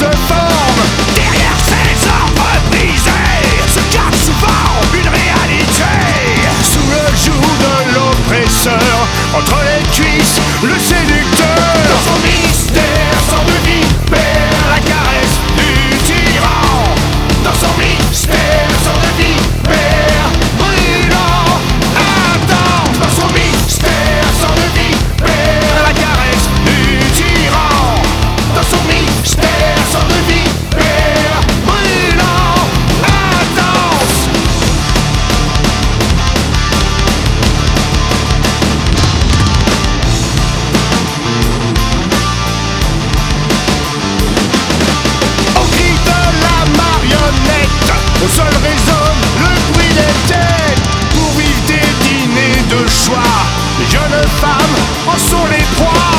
se forme. Derrière ces arbres brisés se cache souvent une réalité. Sous le joug de l'oppresseur, entre les cuisses, le séducteur. Dans son mystère, sang de vipère, la caresse du tyran. Dans son mystère, sang de vipère, brûlant, intense. Dans son mystère, sang de vipère, la caresse du tyran. Dans son mystère, sang de vipère, brûlant, intense. Au cri de la marionnette, au sol résonne le bruit des têtes. Pour vivre des dîners de choix, les jeunes femmes en sont les proies.